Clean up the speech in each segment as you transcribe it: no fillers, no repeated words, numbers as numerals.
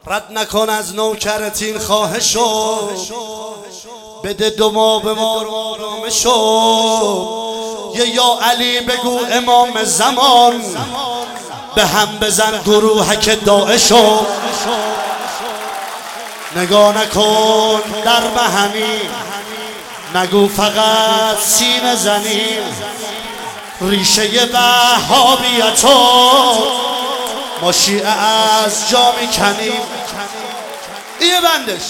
رد نکن از نوکرت این خواهشو، بده دو ما به ما آرامه شو. یا علی بگو امام زمان، به هم بزن گروهک داعشو. نگاه نکن در مهمی، نگو فقط سینه زنیم. ریشه وهابیتو ما شیعه از جا میکنیم. ایه بندش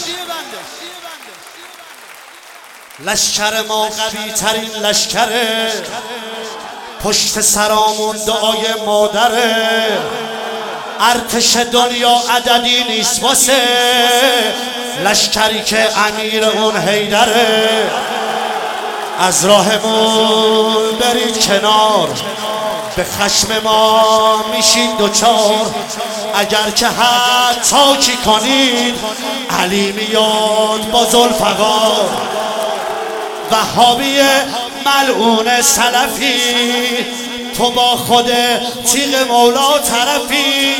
لشکر ما قوی ترین لشکره، پشت سرامون دعای مادره. ارتش دنیا عددی نیست واسه لشکری که امیر اون حیدره. از راهمون برید کنار، به خشم ما میشین دوچار. اگر که حتی کی کنید علی میاد با ذوالفقار. وهابی ملعون سلفی، تو با خود تیغ مولا طرفی.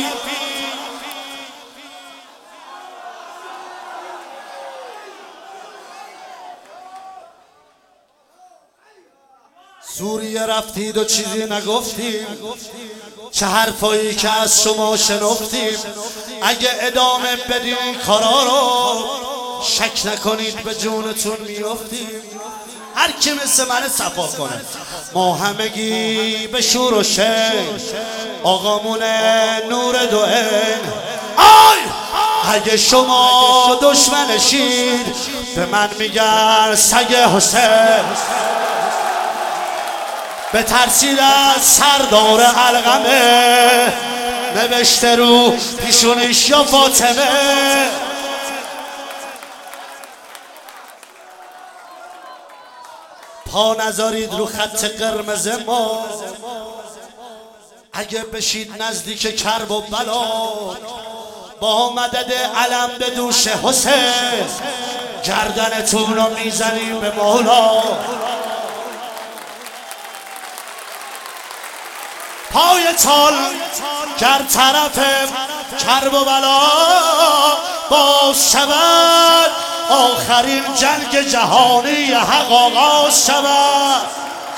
سوریه رفتید و چیزی نگفتیم، چه حرفایی که از شما شنفتیم. اگه ادامه بدین این کارا رو، شک نکنید به جونتون میافتیم. هر کی مثل من صفا کنه، ما همگی به شور و شین، آقامون نور دو عین. اگه شما دشمنشید به من میگن سگ حسین. به ترسید از سردار علقمه، نوشته رو پیشونیش یا فاطمه. پا نذارید رو خط قرمز ما، اگه بشید نزدیک کرب و بلا. با مدد علم به دوش حسین، گردنتون رو میزنیم به مولا. پای تال گر طرف کرب و بلا، باز شود آخرین جنگ جهانی حق آغاز شود.